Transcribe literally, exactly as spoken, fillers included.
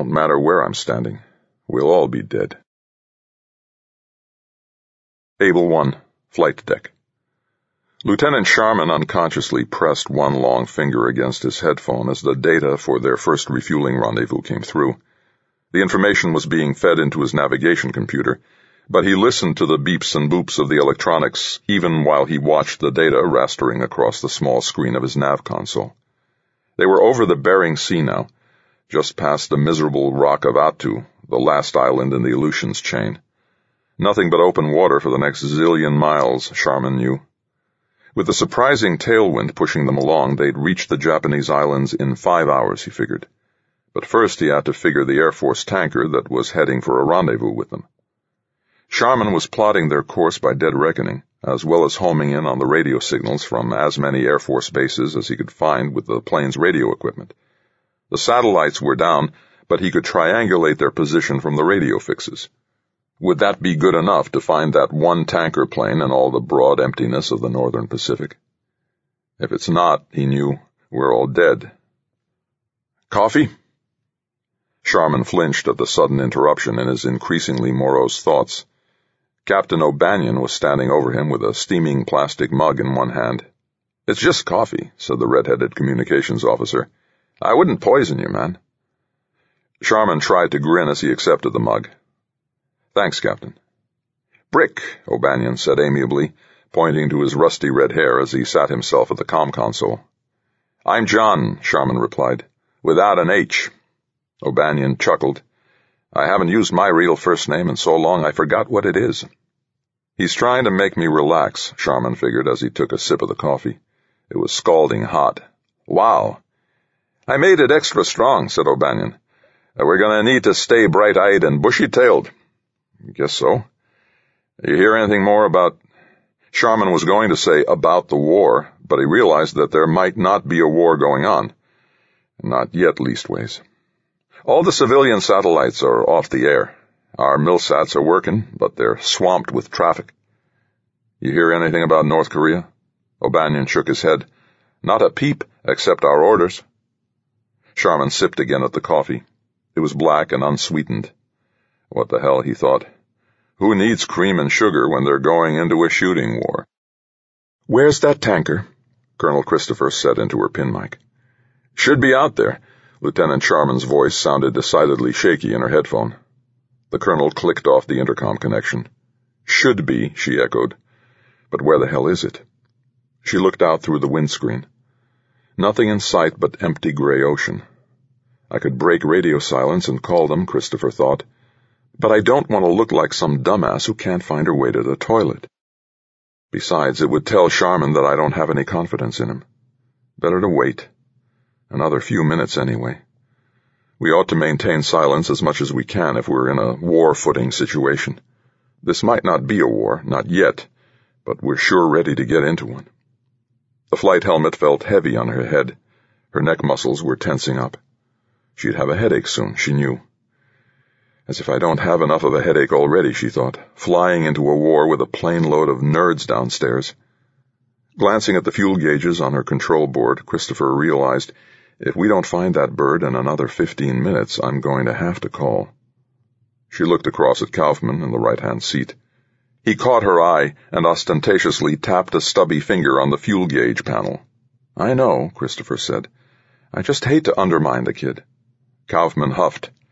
Don't matter where I'm standing. We'll all be dead. Able one, Flight Deck. Lieutenant Sharman unconsciously pressed one long finger against his headphone as the data for their first refueling rendezvous came through. The information was being fed into his navigation computer, but he listened to the beeps and boops of the electronics even while he watched the data rastering across the small screen of his nav console. They were over the Bering Sea now, just past the miserable rock of Attu, the last island in the Aleutians chain. Nothing but open water for the next zillion miles, Sharman knew. With the surprising tailwind pushing them along, they'd reach the Japanese islands in five hours, he figured. But first he had to figure the Air Force tanker that was heading for a rendezvous with them. Sharman was plotting their course by dead reckoning, as well as homing in on the radio signals from as many Air Force bases as he could find with the plane's radio equipment. The satellites were down, but he could triangulate their position from the radio fixes. Would that be good enough to find that one tanker plane in all the broad emptiness of the northern Pacific? If it's not, he knew, we're all dead. Coffee? Sharman flinched at the sudden interruption in his increasingly morose thoughts. Captain O'Banion was standing over him with a steaming plastic mug in one hand. It's just coffee, said the red-headed communications officer. I wouldn't poison you, man. Sharman tried to grin as he accepted the mug. Thanks, Captain. Brick, O'Banion said amiably, pointing to his rusty red hair as he sat himself at the comm console. I'm John, Sharman replied, without an H. O'Banion chuckled. I haven't used my real first name in so long I forgot what it is. He's trying to make me relax, Sharman figured as he took a sip of the coffee. It was scalding hot. Wow. I made it extra strong, said O'Banion. We're going to need to stay bright-eyed and bushy-tailed. Guess so. You hear anything more about... Sharman was going to say about the war, but he realized that there might not be a war going on. Not yet, leastways. All the civilian satellites are off the air. Our milsats are working, but they're swamped with traffic. You hear anything about North Korea? O'Banion shook his head. Not a peep, except our orders. Sharman sipped again at the coffee. It was black and unsweetened. What the hell, he thought. Who needs cream and sugar when they're going into a shooting war? Where's that tanker? Colonel Christopher said into her pin mic. Should be out there. Lieutenant Sharman's voice sounded decidedly shaky in her headphone. The colonel clicked off the intercom connection. Should be, she echoed. But where the hell is it? She looked out through the windscreen. Nothing in sight but empty gray ocean. I could break radio silence and call them, Christopher thought. But I don't want to look like some dumbass who can't find her way to the toilet. Besides, it would tell Sharman that I don't have any confidence in him. Better to wait. Another few minutes anyway. We ought to maintain silence as much as we can if we're in a war-footing situation. This might not be a war, not yet, but we're sure ready to get into one. The flight helmet felt heavy on her head. Her neck muscles were tensing up. She'd have a headache soon, she knew. As if I don't have enough of a headache already, she thought, flying into a war with a plane load of nerds downstairs. Glancing at the fuel gauges on her control board, Christopher realized, if we don't find that bird in another fifteen minutes, I'm going to have to call. She looked across at Kaufman in the right-hand seat. He caught her eye and ostentatiously tapped a stubby finger on the fuel gauge panel. I know, Christopher said. I just hate to undermine the kid. Kaufman huffed.